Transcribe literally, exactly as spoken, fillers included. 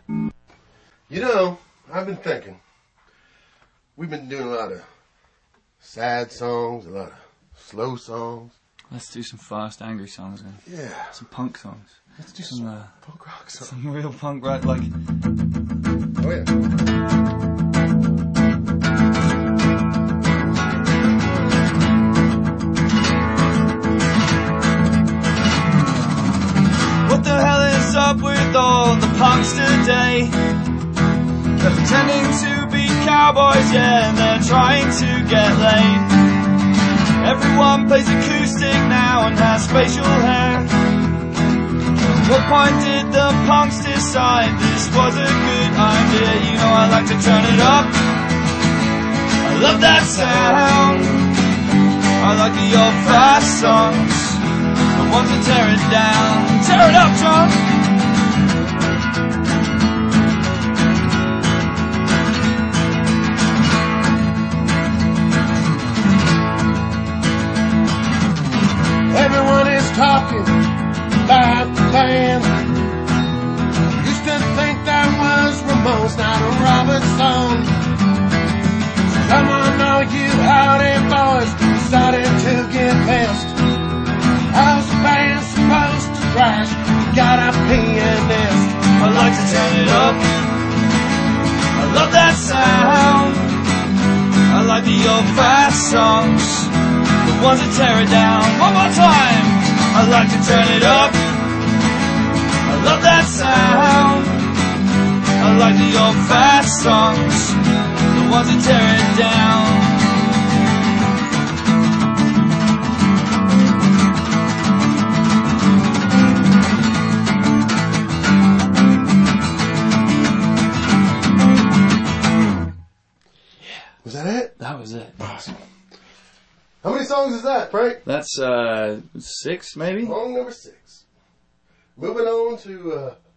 You know, I've been thinking. We've been doing a lot of sad songs, a lot of slow songs. Let's do some fast, angry songs then. Yeah. Some punk songs. Let's do some, some uh, punk rock songs. Some real punk rock, like... Oh, yeah. What the hell is up with all the punks today? They're pretending to be cowboys, yeah, and they're trying to get laid. Everyone plays acoustic now and has facial hair. At what point did the punks decide this was a good idea? You know I like to turn it up. I love that sound. I like the old fast songs, the ones that tear it down. Tear it up, John. Everyone is talking about the band. Used to think that was Ramones, not a Robert song. So come on all you howdy boys, we're starting to get pissed. How's the band supposed to thrash? You got a pianist. I like to turn it up. I love that sound. I like the old fast songs, the ones that tear it down. One more time. I like to turn it up. I love that sound. I like the old fast songs, the ones that tear it down. Was that it? That was it. Awesome. How many songs is that, Frank? That's uh six, maybe. Song number six. Moving on to uh,